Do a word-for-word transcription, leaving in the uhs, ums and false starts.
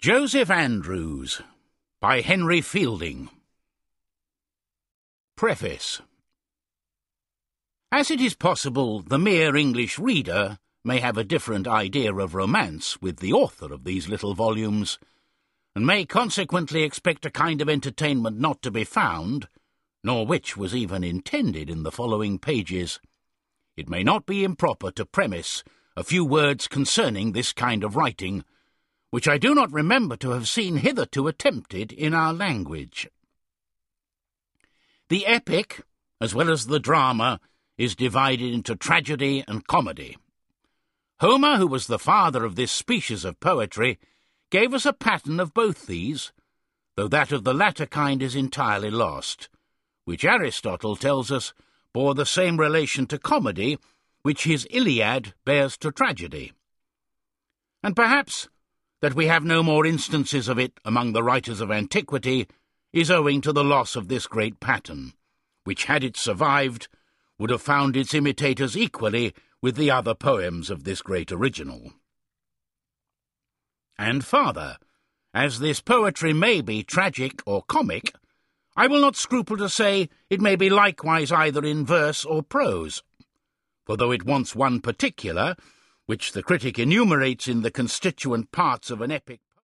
Joseph Andrews by Henry Fielding. Preface. As it is possible the mere English reader may have a different idea of romance with the author of these little volumes, and may consequently expect a kind of entertainment not to be found, nor which was even intended in the following pages, it may not be improper to premise a few words concerning this kind of writing, which I do not remember to have seen hitherto attempted in our language. The epic, as well as the drama, is divided into tragedy and comedy. Homer, who was the father of this species of poetry, gave us a pattern of both these, though that of the latter kind is entirely lost, which Aristotle tells us bore the same relation to comedy which his Iliad bears to tragedy. And perhaps that we have no more instances of it among the writers of antiquity is owing to the loss of this great pattern, which, had it survived, would have found its imitators equally with the other poems of this great original. And farther, as this poetry may be tragic or comic, I will not scruple to say it may be likewise either in verse or prose, for though it wants one particular, which the critic enumerates in the constituent parts of an epic